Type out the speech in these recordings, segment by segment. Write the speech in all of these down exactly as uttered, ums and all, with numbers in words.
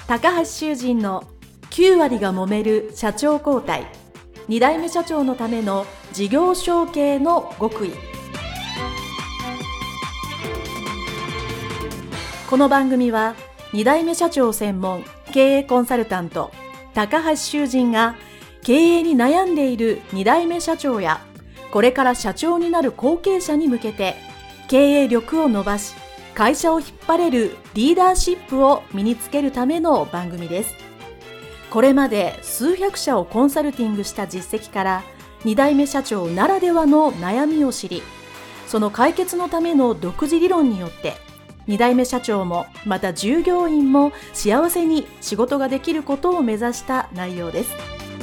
高橋修人のきゅう割が揉める社長交代、に代目社長のための事業承継の極意。この番組はに代目社長専門経営コンサルタント高橋修人が経営に悩んでいるに代目社長やこれから社長になる後継者に向けて経営力を伸ばし会社を引っ張れるリーダーシップを身につけるための番組です。これまで数百社をコンサルティングした実績からに代目社長ならではの悩みを知り、その解決のための独自理論によってに代目社長もまた従業員も幸せに仕事ができることを目指した内容です。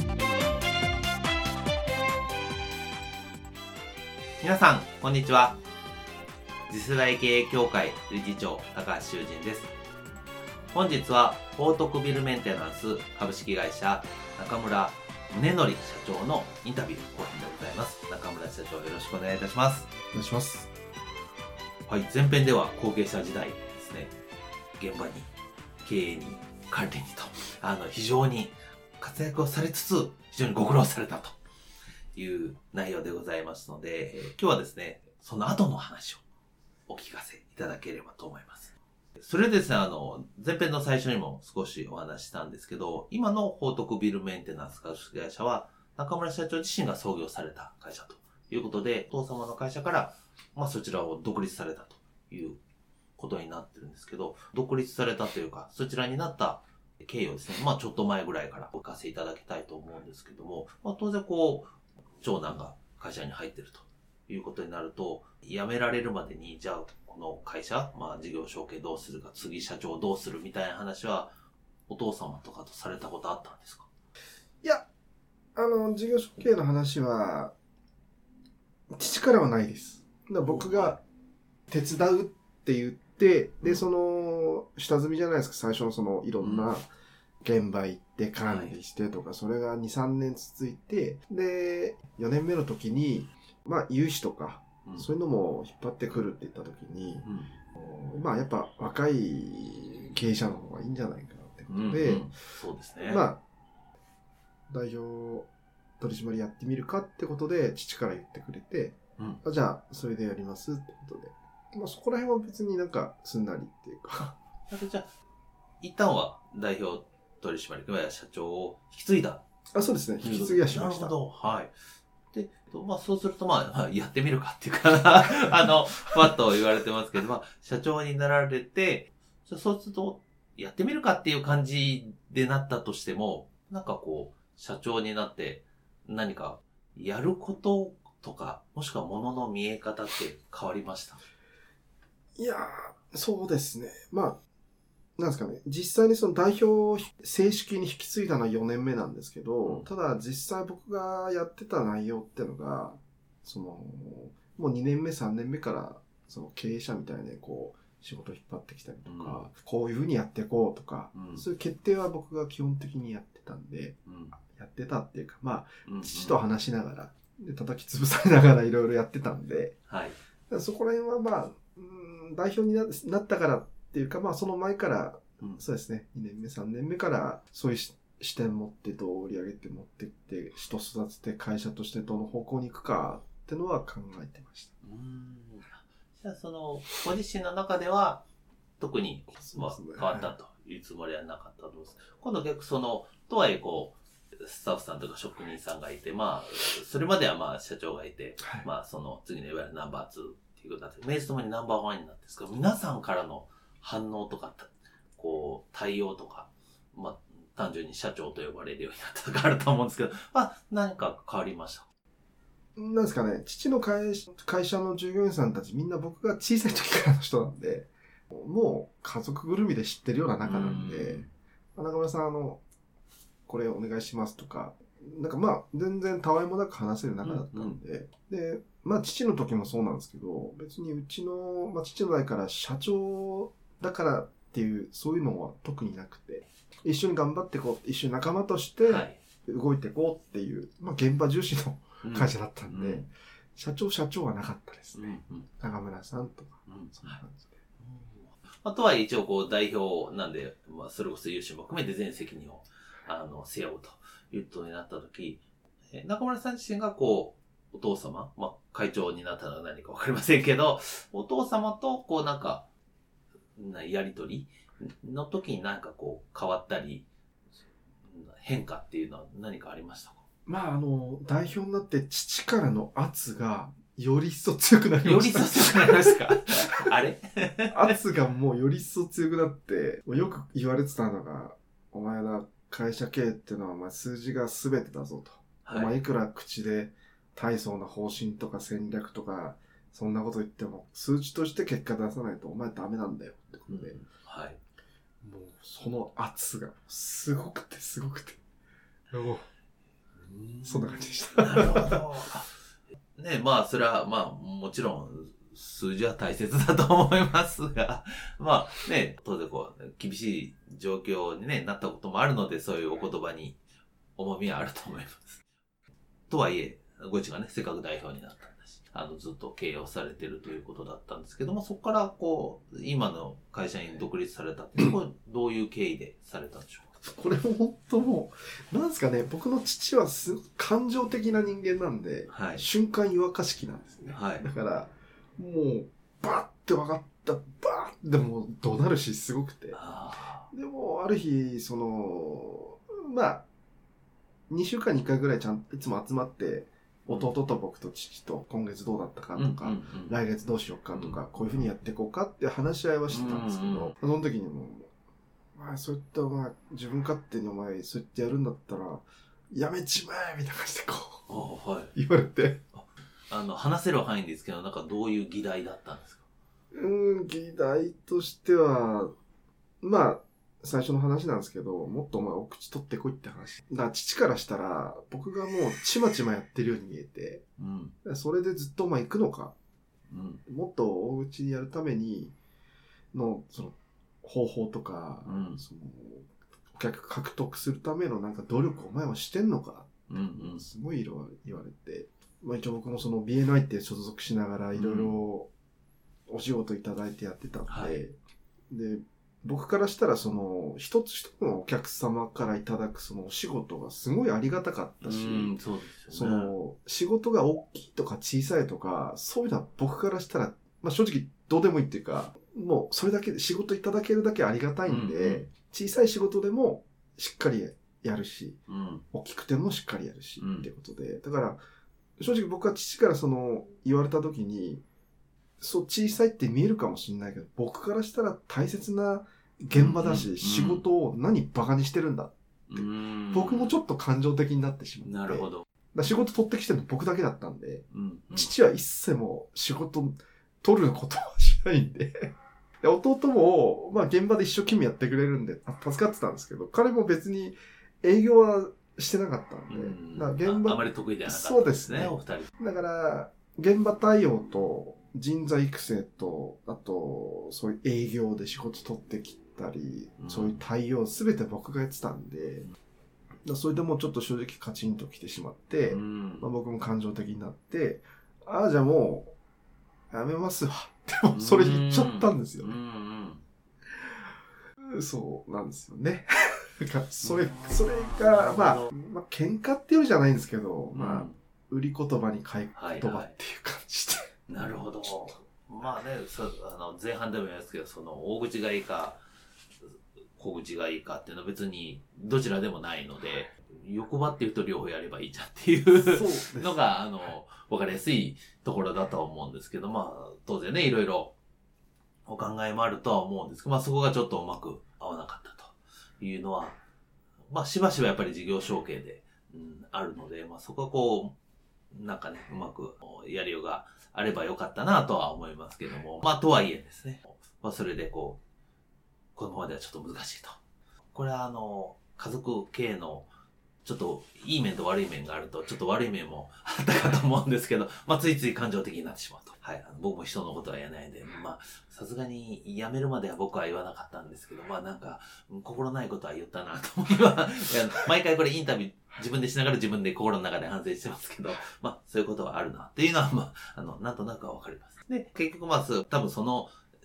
皆さんこんにちは。次世代経営協会理事長高橋修人です。本日は報徳ビルメンテナンス株式会社中村宗則社長のインタビュー後編でございます。中村社長、よろしくお願いいたします。 お願いします。 はい、前編では後継者時代ですね、現場に経営に管理にとあの非常に活躍をされつつ非常にご苦労されたという内容でございますので、えー、今日はですねその後の話をお聞かせいただければと思います。それですね、あの前編の最初にも少しお話ししたんですけど、今の報徳ビルメンテナンス株式会社は中村社長自身が創業された会社ということで、お父様の会社からまあそちらを独立されたということになってるんですけど、独立されたというかそちらになった経緯をですね、まあちょっと前ぐらいからお聞かせいただきたいと思うんですけども、まあ当然こう長男が会社に入ってるということになると、辞められるまでにじゃあこの会社、まあ事業承継どうするか、次社長どうするみたいな話はお父様とかとされたことあったんですか？ いや、あの事業承継の話は父からはないです。だから僕が手伝うって言って、うん、でその下積みじゃないですか、最初のそのいろんな現場行って管理してとか、うん、それがに、さんねん続いて、でよねんめの時にまあ融資とか、うん、そういうのも引っ張ってくるって言った時に、うん、まあやっぱ若い経営者の方がいいんじゃないかなってことで、うんうん、 そうですね。 まあ代表取締やってみるかってことで父から言ってくれて、うん、あじゃあそれでやりますってことで、まあそこら辺は別になんかすんなりっていうか。 じゃあ一旦は代表取締役や社長を引き継いだ。 あ、そうですね。引き継ぎはしました。 なるほど。はい。で、まあそうするとまあやってみるかっていうかあのふわっと言われてますけど、まあ社長になられて、そうするとやってみるかっていう感じでなったとしても、なんかこう社長になって何かやることとか、もしくは物の見え方って変わりました？ いやー、そうですね。まあなんですかね、実際にその代表を正式に引き継いだのはよねんめなんですけど、うん、ただ実際僕がやってた内容ってのが、その、もうにねんめ、さんねんめから、その経営者みたいにこう、仕事を引っ張ってきたりとか、うん、こういうふうにやっていこうとか、うん、そういう決定は僕が基本的にやってたんで、うん、やってたっていうか、まあ、うんうん、父と話しながら、で叩き潰されながらいろいろやってたんで、はい、そこら辺はまあ、うん、代表に な, なったから、っていうか、まあその前から、うん、そうですね、にねんめ、さんねんめからそういう視点持ってどう売り上げて持っていって、人育てて会社としてどの方向に行くかってのは考えてました。 うーん、じゃあそのご自身の中では特に、まあ、変わったというつもりはなかったと思います。今度逆その、とはいえこう、スタッフさんとか職人さんがいて、まあ、それまではまあ社長がいて、はい、まあその次のいわゆるナンバーツーっていうことになって、メイズともにナンバーワンになってですけど、皆さんからの反応とか、こう、対応とか、まあ、単純に社長と呼ばれるようになったとかあると思うんですけど、まあ、何か変わりました？ なんですかね、父の会社の従業員さんたちみんな僕が小さい時からの人なんで、もう家族ぐるみで知ってるような仲なんで、中村さん、あの、これお願いしますとか、なんかまあ、全然たわいもなく話せる仲だったんで、うんうん、で、まあ父の時もそうなんですけど、別にうちの、まあ父の代から社長だからっていうそういうのは特になくて、一緒に頑張っていこう、一緒に仲間として動いていこうっていう、はい、まあ現場重視の会社だったんで、うんうん、社長社長はなかったですね、うんうん、中村さんとか、うん、そんな感じで、 まあ、とはいえ一応こう代表なんで、まあ、それこそ優秀も含めて全責任を、あの、背負うということになったとき、中村さん自身がこう、お父様、まあ、会長になったのは何かわかりませんけど、お父様とこうなんか、やりとりの時に何かこう変わったり、変化っていうのは何かありましたか？ まあ、あの、代表になって父からの圧がより一層強くなりました。 より一層強くなりましたか？あれ圧がもうより一層強くなって、よく言われてたのが、お前ら会社経営ってのはお前数字が全てだぞと。はい、お前いくら口で大層な方針とか戦略とか、そんなこと言っても、数値として結果出さないとお前ダメなんだよってことで。うん、はい。もう、その圧がすごくてすごくて。もう、そんな感じでした。 なるほど。ね、まあ、それは、まあ、もちろん、数字は大切だと思いますが、まあね、当然こう、厳しい状況に、ね、なったこともあるので、そういうお言葉に重みはあると思います。とはいえ、ご一がね、せっかく代表になったんだし、あの、ずっと経営をされてるということだったんですけども、そこからこう、今の会社に独立されたって、これどういう経緯でされたんでしょうか？ これも本当もう、なんですかね、僕の父はす感情的な人間なんで、はい、瞬間湯沸かし器なんですね。はい、だから、もう、バッて分かった、バーッでも怒鳴るし、すごくて。でも、ある日、その、まあ、にしゅうかんにいっかいぐらいちゃんといつも集まって、弟と僕と父と今月どうだったかとか、うんうんうん、来月どうしようかとか、うん、こういうふうにやっていこうかって話し合いはしてたんですけど、うんうん、その時にも、お前そういったお前自分勝手にお前そうやってやるんだったらやめちまえみたいな感じでこう、はい、言われてあの話せる範囲ですけどなんかどういう議題だったんですか？ うーん議題としてはまあ最初の話なんですけどもっとお前お口取ってこいって話だから父からしたら僕がもうちまちまやってるように見えて、うん、それでずっとお前行くのか、うん、もっと大口にやるためにのその方法とか、うん、そのお客獲得するためのなんか努力をお前はしてんのか、うんうん、すごい色言われて、まあ、一応僕もその ビーエヌアイ って所属しながらいろいろお仕事いただいてやってたんで、はい、で僕からしたらその一つ一つのお客様からいただくそのお仕事がすごいありがたかったし、うんそうですよね、その仕事が大きいとか小さいとかそういうのは僕からしたら、まあ、正直どうでもいいっていうかもうそれだけで仕事いただけるだけありがたいんで、うんうん、小さい仕事でもしっかりやるし、うん、大きくてもしっかりやるし、うん、っていうことで、だから正直僕は父からその言われた時にそう小さいって見えるかもしれないけど僕からしたら大切な現場だし、うんうん、仕事を何バカにしてるんだって、うん、僕もちょっと感情的になってしまって、なるほど。だ仕事取ってきてるの僕だけだったんで、うんうん、父は一切も仕事取ることはしないんでで弟も、まあ現場で一生懸命やってくれるんで、助かってたんですけど、彼も別に営業はしてなかったんで、うん、 だから現場あ、あまり得意ではなかったそうですね、 お二人。 だから、現場対応と人材育成と、あと、そういう営業で仕事取ってきたり、うん、そういう対応すべて僕がやってたんで、うん、それでもうちょっと正直カチンと来てしまって、うん、まあ、僕も感情的になって、ああ、じゃあもう、やめますわ。でも、それ言っちゃったんですよね。うんうん、そうなんですよね。それ、それが、まあ、まあ、喧嘩っていうのじゃないんですけど、うん、まあ、売り言葉に買い言葉っていう感じで。 はいはい、なるほど。まあね、そあの前半でも言いますけど、その大口がいいか、小口がいいかっていうのは別にどちらでもないので、欲張っていうと両方やればいいじゃんっていうのが、あの、わかりやすいところだとは思うんですけど、まあ、当然ね、いろいろお考えもあるとは思うんですけど、まあそこがちょっとうまく合わなかったというのは、まあしばしばやっぱり事業承継で、うん、あるので、まあそこはこう、なんかね、うまくやりようがあればよかったなとは思いますけども、まあとはいえですね、まあそれでこう、このままではちょっと難しいと。これはあの、家族経営のちょっといい面と悪い面があると、ちょっと悪い面もあったかと思うんですけど、まあついつい感情的になってしまうと。はい。僕も人のことは言えないんで、まあ、さすがに辞めるまでは僕は言わなかったんですけど、まあなんか、心ないことは言ったなと思います。毎回これインタビュー自分でしながら自分で心の中で反省してますけど、まあそういうことはあるなっていうのは、まあ、あの、なんとなくはわかります。で、結局まあ、多分その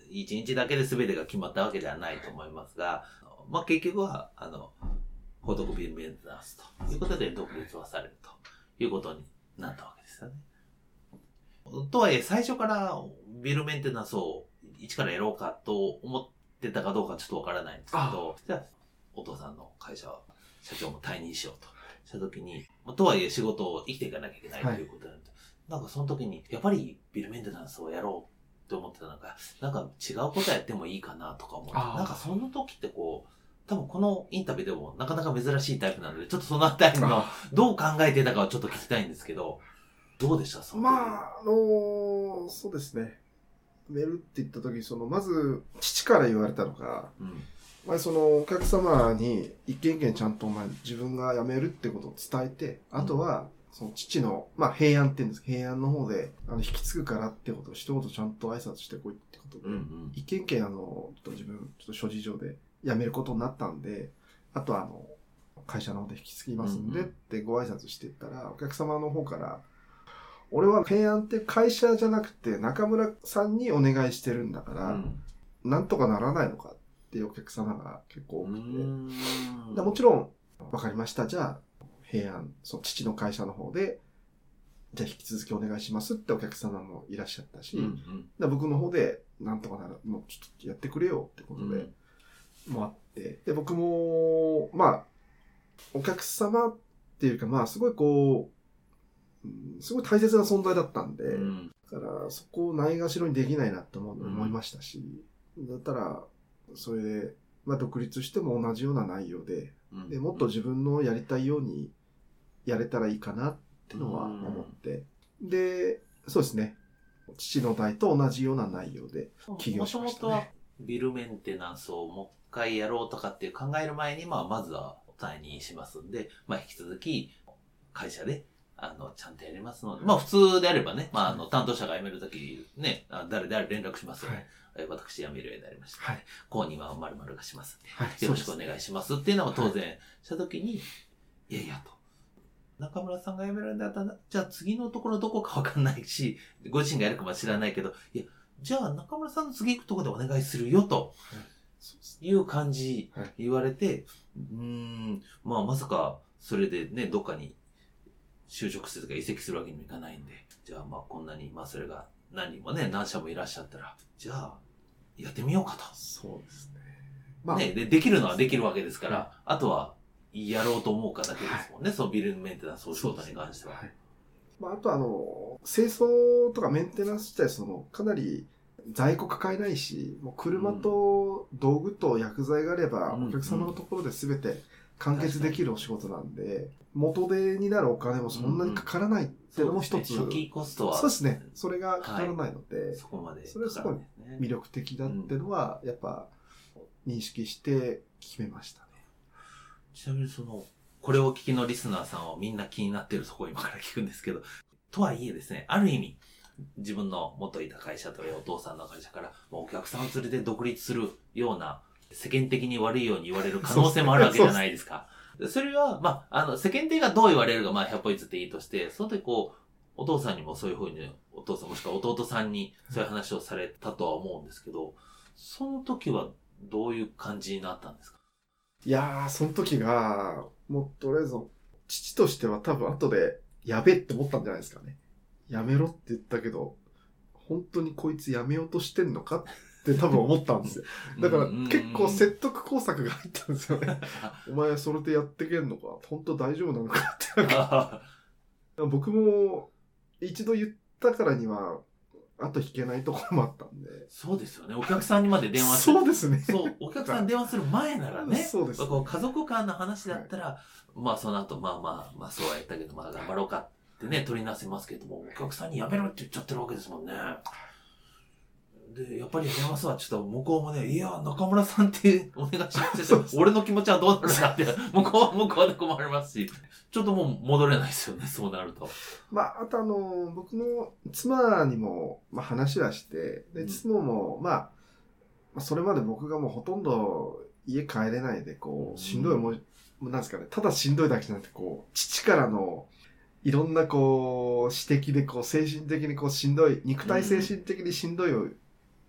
一日だけで全てが決まったわけではないと思いますが、まあ結局は、あの、報徳ビルメンテナンスということで独立はされるということになったわけですよね。とはいえ、最初からビルメンテナンスを一からやろうかと思ってたかどうかちょっとわからないんですけど、じゃあ、お父さんの会社は社長も退任しようとしたときに、とはいえ仕事を生きていかなきゃいけないということなんで、はい、なんかその時に、やっぱりビルメンテナンスをやろうと思ってたのが、なんか違うことやってもいいかなとか思って、なんかその時ってこう、多分このインタビューでもなかなか珍しいタイプなので、ちょっとそのあたりのどう考えてたかをちょっと聞きたいんですけど、どうでしたその時？ まあ、あのー、そうですね。メールって言った時に、その、まず、父から言われたのが、うん、まあ、その、お客様に一件一件ちゃんとお前自分が辞めるってことを伝えて、あとは、その父の、まあ、平安って言うんですけど、平安の方で、あの、引き継ぐからってことを一言ちゃんと挨拶してこいってことで、うんうん、一件一件あの、ちょっと自分、ちょっと諸事情で辞めることになったんで、あとはあの、会社の方で引き継ぎますんでってご挨拶していったら、うんうん、お客様の方から、俺は平安って会社じゃなくて中村さんにお願いしてるんだから、うん、なんとかならないのかっていうお客様が結構多くて、でもちろん、わかりました。じゃあ、平安、その父の会社の方で、じゃあ引き続きお願いしますってお客様もいらっしゃったし、うんうん、で僕の方でなんとかなら、もうちょっとやってくれよってことで、うん、もあって、で、僕も、まあ、お客様っていうか、まあ、すごいこう、すごい大切な存在だったんで、うん、だからそこをないがしろにできないなと思いましたし、うん、だったら、それで、まあ独立しても同じような内容で、うん、でもっと自分のやりたいようにやれたらいいかなってのは思って、うん、で、そうですね、父の代と同じような内容で起業しましたね。もともとはビルメンテナンスをもう一回やろうとかって考える前に、まあまずは退任しますんで、まあ引き続き会社であの、ちゃんとやりますので、まあ普通であればね、まああの、担当者が辞めるときね、誰であれ連絡しますよね。はい、私辞めるようになりました。はい。後任は〇〇がしますんで、はい、よろしくお願いしますっていうのは当然したときに、いやいやと。中村さんが辞めるんだったら、じゃあ次のところどこかわかんないし、ご自身がやるかもしれないけど、いや、じゃあ中村さんの次行くところでお願いするよと、いう感じ言われて、うーん、まあまさかそれでね、どっかに就職するとか移籍するわけにもいかないんで、じゃあまあこんなに、まあそれが何人もね、何社もいらっしゃったら、じゃあやってみようかと。 そうですね。 まあ、ね、で、できるのはできるわけですから、はい、あとはやろうと思うかだけですもんね、はい、そのビルメンテナンスを仕事に関しては。はい、 まああとあの、清掃とかメンテナンス自体その、かなり在庫抱えないし、もう車と道具と薬剤があれば、お客様のところで全て完結できるお仕事なんで、元手になるお金もそんなにかからないっていうのも一つ。 初期コストは。 そうですね。それがかからないので、はい、 そこまで。 それはすごい魅力的だっていうのは、やっぱ認識して決めましたね。 ちなみにその、これを聞きのリスナーさんはみんな気になってるそこを今から聞くんですけど、とはいえですね、ある意味、自分の元いた会社というお父さんの会社からお客さんを連れて独立するような世間的に悪いように言われる可能性もあるわけじゃないですか。それは、まあ、あの、世間的がどう言われるか、まあ、ひゃっぽいつっていいとして、その時こう、お父さんにもそういうふうに、お父さんもしくは弟さんにそういう話をされたとは思うんですけど、その時はどういう感じになったんですか？ いやー、その時が、もうとりあえず、父としては多分後で、やべえって思ったんじゃないですかね。やめろって言ったけど、本当にこいつやめようとしてんのかって多分思ったんですよ。だから結構説得工作が入ったんですよね。お前それでやってけんのか本当大丈夫なのかってなんか僕も一度言ったからには後引けないところもあったんで。 そうですよね。お客さんにまで電話する。そうですね。 そう、お客さんに電話する前ならね。 そうです、ね。 家族間の話だったら、はい、まあその後まあまあまあそうは言ったけどまあ頑張ろうかってね取りなせますけども、お客さんにやめろって言っちゃってるわけですもんね。で、やっぱり電話すはちょっと向こうもね、いや、中村さんってお願いしますって俺の気持ちはどうなるんだって、向こうは向こうで困りますし、ちょっともう戻れないですよね、そうなると。 まあ、あとあの、僕の妻にも、まあ話はして、で、妻も、うん、まあ、それまで僕がもうほとんど家帰れないで、こう、しんどい思い、うん、なんですかね、ただしんどいだけじゃなくて、こう、父からの、いろんなこう、指摘でこう、精神的にこう、しんどい、肉体精神的にしんどいを、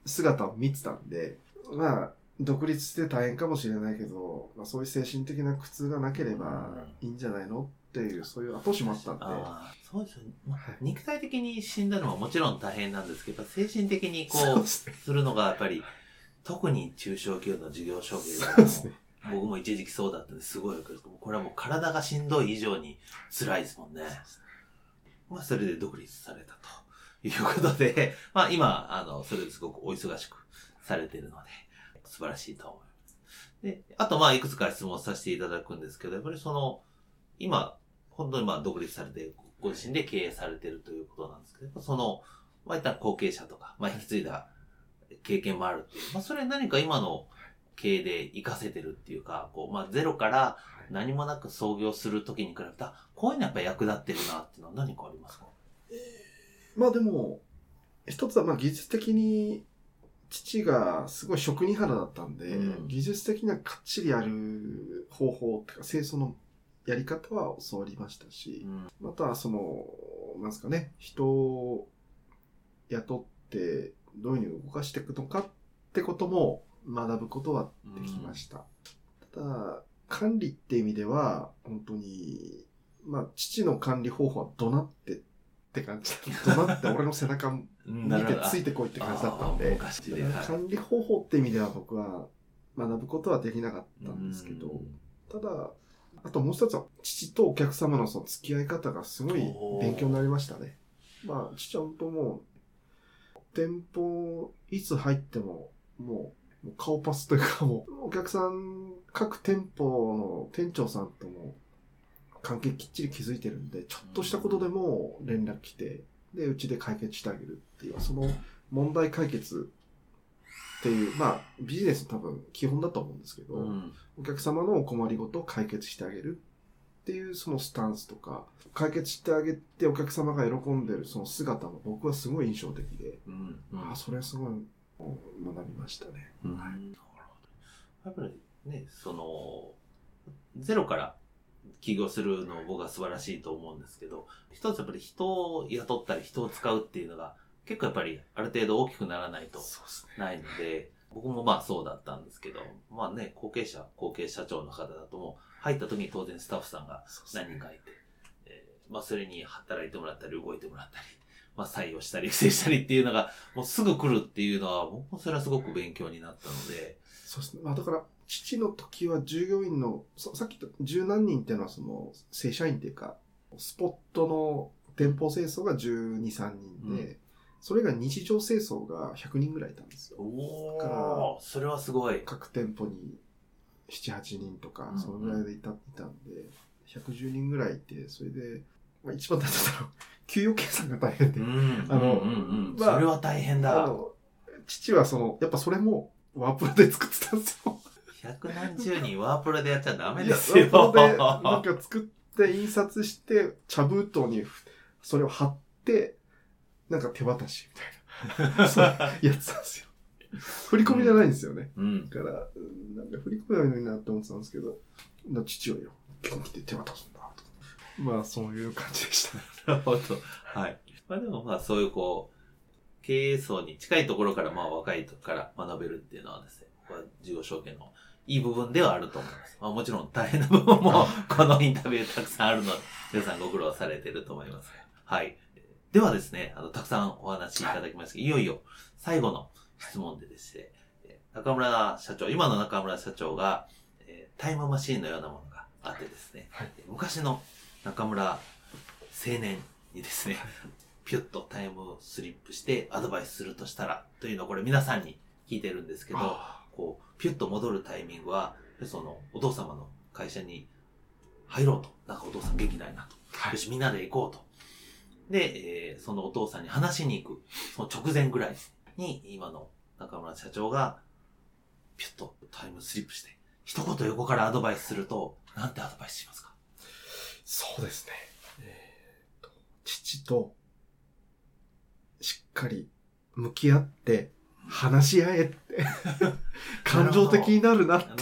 姿を見てたんで、まあ、独立して大変かもしれないけど、まあ、そういう精神的な苦痛がなければいいんじゃないのっていう、そういう後押しもあったんで。 あそうですよね。まあ、肉体的に死んだのはもちろん大変なんですけど、精神的にこう、するのがやっぱり、特に中小企業の事業承継そうですね。 僕も一時期そうだったんですごいわかる。これはもう体がしんどい以上に辛いですもんね。まあ、それで独立されたということで、まあ今、あの、それですごくお忙しくされているので、素晴らしいと思います。で、あとまあいくつか質問させていただくんですけど、やっぱりその、今、本当にまあ独立されて、ご自身で経営されているということなんですけど、その、まあ一旦後継者とか、まあ引き継いだ経験もあるっていう、まあそれ何か今の経営で活かせてるっていうか、こう、まあゼロから何もなく創業するときに比べたら、こういうのやっぱり役立ってるなっていうのは何かありますか？ えー、まあでも、一つはまあ技術的に、父がすごい職人肌だったんで、うん、技術的にはかっちりやる方法っていうか、清掃のやり方は教わりましたし、うん、またはその、なんですかね、人を雇ってどういうふうに動かしていくのかってことも学ぶことはできました。うん、ただ、管理っていう意味では、本当に、まあ、父の管理方法は怒鳴ってって感じだ。怒鳴って俺の背中見てついてこいって感じだったんで、管理方法って意味では僕は学ぶことはできなかったんですけど、ただ、あともう一つは父とお客様のその付き合い方がすごい勉強になりましたね。まあ、父は本当もう、店舗いつ入ってももう顔パスというかもうお客さん、各店舗の店長さんとも関係きっちり築いてるんで、ちょっとしたことでも連絡来て、で、うちで解決してあげるっていう、その問題解決っていう、まあ、ビジネスの多分基本だと思うんですけど、うん、お客様のお困りごとを解決してあげるっていうそのスタンスとか、解決してあげてお客様が喜んでるその姿も僕はすごい印象的で、うんうん、あ、それはすごい学びましたね。うん、はい、 やっぱりね、その、ゼロから起業するの僕は素晴らしいと思うんですけど、一つやっぱり人を雇ったり人を使うっていうのが結構やっぱりある程度大きくならないとないので、でね、僕もまあそうだったんですけど、まあね、後継者、後継社長の方だともう入った時に当然スタッフさんが何人かいて、えー、まあそれに働いてもらったり動いてもらったり、まあ採用したり育成したりっていうのがもうすぐ来るっていうのは僕もそれはすごく勉強になったので。 そうですね。まあだから父の時は従業員の、さっき言った十何人っていうのはその正社員っていうか、スポットの店舗清掃がじゅうに、さんにんで、うん、それが日常清掃がひゃくにんぐらいいたんですよ。 おー、だからそれはすごい。 各店舗になな、はちにんとか、そのぐらいでいた、いたんで、ひゃくじゅうにんぐらいいて、それで、まあ、一番大変だろう、給与計算が大変で。うん、 あの、うんうんうん、まあ、それは大変だ。あの、 父はその、やっぱそれもワープロで作ってたんですよ。 百何十人ワープロでやっちゃダメですよ。 ワープロでなんか作って印刷して茶封筒にそれを貼ってなんか手渡しみたいなそうやってたんですよ。振り込みじゃないんですよね。うん、だからなんか振り込みないのになって思ってたんですけど、父親よ今日来て手渡すんだと。まあそういう感じでしたね。 なるほど。はい。まあでもまあそういうこう経営層に近いところからまあ若いところから学べるっていうのはですね、事業承継のいい部分ではあると思います。まあもちろん大変な部分もこのインタビューたくさんあるので、皆さんご苦労されていると思います。はい。ではですね、あの、たくさんお話しいただきましたけど、いよいよ最後の質問でですね、中村社長、今の中村社長が、えー、タイムマシーンのようなものがあってですね、はい、昔の中村青年にですね、ピュッとタイムスリップしてアドバイスするとしたら、というのをこれ皆さんに聞いてるんですけど、こう、ピュッと戻るタイミングは、その、お父様の会社に入ろうと。なんかお父さん元気ないなと。はい、よし、みんなで行こうと。で、えー、そのお父さんに話しに行く、その直前ぐらいに、今の中村社長が、ピュッとタイムスリップして、一言横からアドバイスすると、なんてアドバイスしますか？ そうですね。えーと、父と、しっかり向き合って、話し合えって感情的になるなって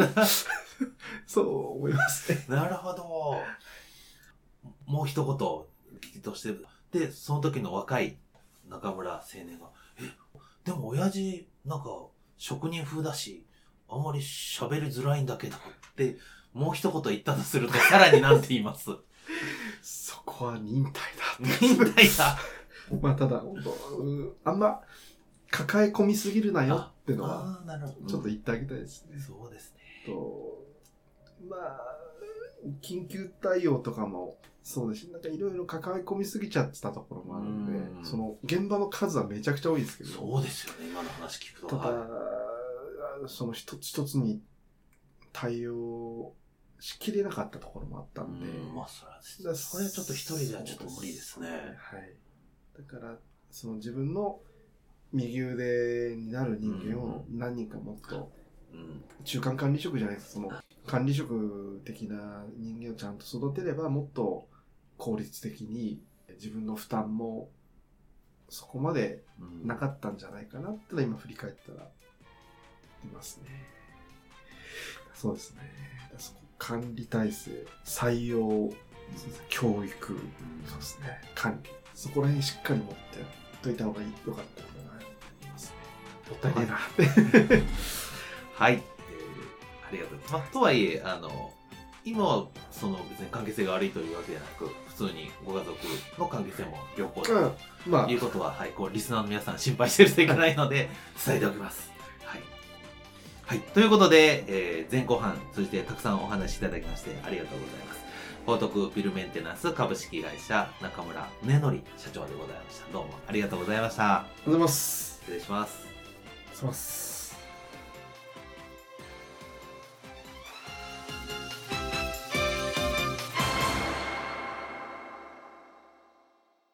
そう思いますね。 なるほど。もう一言聞きとして、でその時の若い中村青年が、えでも親父なんか職人風だしあんまり喋りづらいんだけどってもう一言言ったとするとさらになんて言いますそこは忍耐だ。 忍耐だ。 まあただ、本当、うんあんま抱え込みすぎるなよってのは、 あーなるほどちょっと言ってあげたいですね。 そうですね。 と、まあ、緊急対応とかもそうですし、なんかいろいろ抱え込みすぎちゃってたところもあるんで、 うんその現場の数はめちゃくちゃ多いですけど、 そうですよね、今の話聞くと。 ただ、 はいその一つ一つに対応しきれなかったところもあったんで、 うんまあそれはですだそれはちょっと一人ではちょっと無理ですね。 はい。だから、その自分の右腕になる人間を何人かもっと、 うん中間管理職じゃないです。その管理職的な人間をちゃんと育てればもっと効率的に自分の負担もそこまでうんなかったんじゃないかなってのは今振り返ったらいますね。そうですね。そこ管理体制、採用、そうですね教育、そうですね、管理。そこら辺しっかり持ってやっといた方がいいよかったんじゃないかと思いますね。もったいねえなって。 はい、えーありがとうございます。まあ、とはいえ、あの、今はその別に関係性が悪いというわけではなく、普通にご家族の関係性も良好だとまあいうことは、はい、こうリスナーの皆さん心配してるといけないので伝えておきます。はい。はい、ということで、えー前後半通じてたくさんお話しいただきましてありがとうございます。報徳ビルメンテナンス株式会社中村宗則社長でございました。どうもありがとうございました。 ありがとうございます。 失礼します。 失礼します。